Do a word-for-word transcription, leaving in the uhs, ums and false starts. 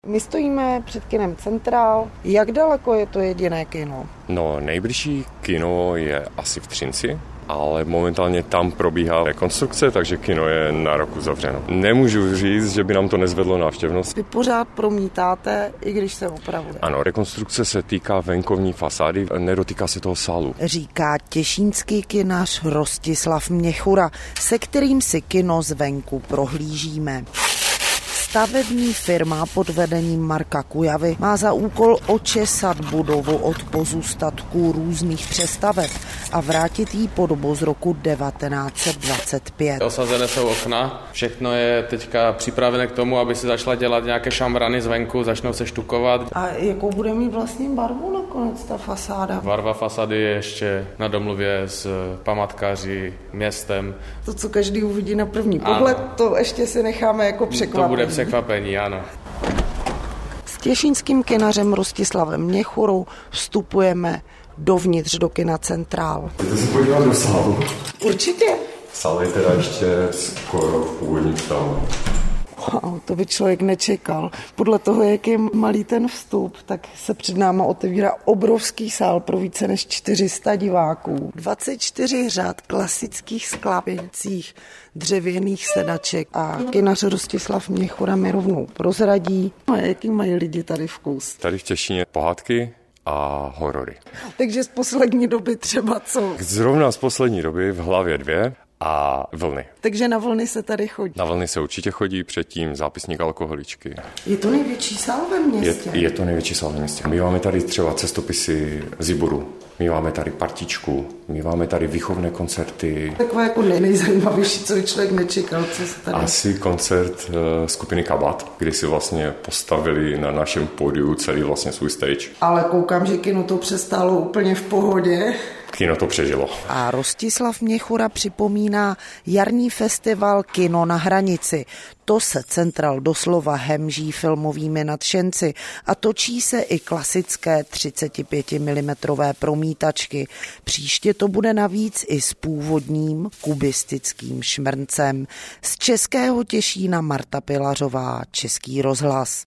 My stojíme před kinem Centrál. Jak daleko je to jediné kino? No, nejbližší kino je asi v Třinci, ale momentálně tam probíhá rekonstrukce, takže kino je na roku zavřeno. Nemůžu říct, že by nám to nezvedlo návštěvnost. Vy pořád promítáte, i když se opravuje. Ano, rekonstrukce se týká venkovní fasády, nedotýká se toho sálu. Říká těšínský kinař Rostislav Měchura, se kterým si kino zvenku prohlížíme. Stavební firma pod vedením Marka Kujavy má za úkol očesat budovu od pozůstatků různých přestaveb a vrátit jí podobu z roku devatenáct set dvacet pět. Osazené jsou okna, všechno je teďka připravené k tomu, aby se začala dělat nějaké šambrany zvenku, začnou se štukovat. A jakou bude mít vlastně barvu nakonec ta fasáda? Barva fasády je ještě na domluvě s památkáři, městem. To, co každý uvidí na první pohled, ano. To ještě si necháme jako překvapení. To bude překvapení, ano. S těšínským kinařem Rostislavem Měchurou vstupujeme dovnitř do kina Centrál. Chcete se podívat do sálu? Určitě. Sál je teda ještě skoro v původním stavu. Wow, to by člověk nečekal. Podle toho, jak je malý ten vstup, tak se před náma otevírá obrovský sál pro více než čtyři sta diváků. dvacet čtyři řad klasických sklápějících dřevěných sedaček a kinař Rostislav Měchura mi rovnou prozradí. A jaký mají lidi tady vkus? Tady v Těšíně pohádky a horory. Takže z poslední doby třeba co? Zrovna z poslední doby v Hlavě dvě a Vlny. Takže na Vlny se tady chodí? Na Vlny se určitě chodí, předtím Zápisník alkoholičky. Je to největší sál ve městě? Je, je to největší sál ve městě. My máme tady třeba cestopisy Ziboru, my máme tady partičku, my máme tady výchovné koncerty. Takové jako nejzajímavější, co by člověk nečekal, co se tady... Asi koncert uh, skupiny Kabat, kdy si vlastně postavili na našem pódiu celý vlastně svůj stage. Ale koukám, že kino to přestálo úplně v pohodě. Kino to přežilo. A Rostislav Měchura připomíná jarní festival Kino na hranici. To se Centrál doslova hemží filmovými nadšenci a točí se i klasické třicet pět milimetrů promítačky. Příště to bude navíc i s původním kubistickým šmrncem. Z Českého Těšína Marta Pilařová, Český rozhlas.